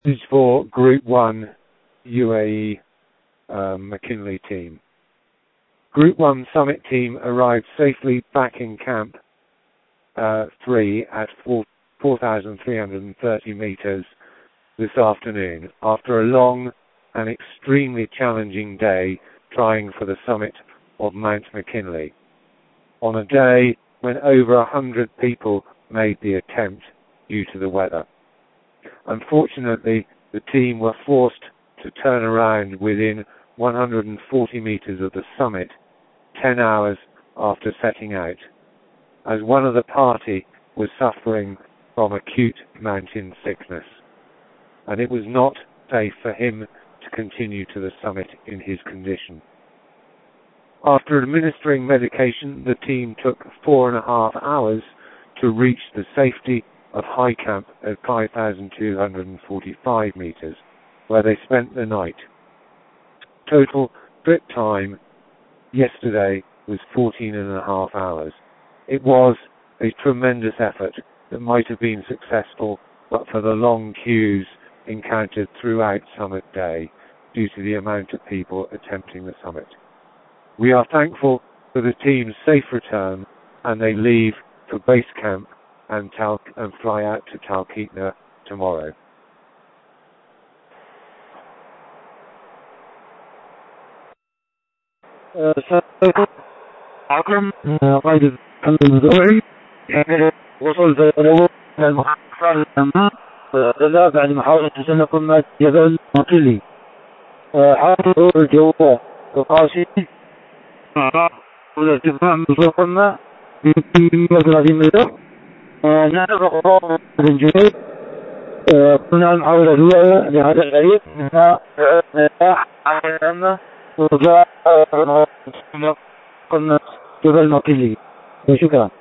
This is for Group 1 UAE McKinley team. Group 1 summit team arrived safely back in Camp 3 at 4,330 meters this afternoon after a long and extremely challenging day trying for the summit of Mount McKinley, on a day when over 100 people made the attempt due to the weather. Unfortunately, the team were forced to turn around within 140 meters of the summit 10 hours after setting out, as one of the party was suffering from acute mountain sickness, and it was not safe for him to continue to the summit in his condition. After administering medication, the team took 4.5 hours to reach the safety of High Camp at 5,245 meters, where they spent the night. Total trip time yesterday was 14.5 hours. It was a tremendous effort that might have been successful but for the long queues encountered throughout summit day due to the amount of people attempting the summit. We are thankful for the team's safe return, and they leave for base camp and fly out to Talkeetna tomorrow. قائد المدرعي وصل في المحافظة لما بعد محاولة تسلق جبل مقلي حاول الجو القاسي والارتفاع من فوق الماء ب 30 متر. نعرف من جنوب كنا المحاولة الأولى لهذا الغريب منها عامة وجاء قلنا جبل مقلي. شكرا.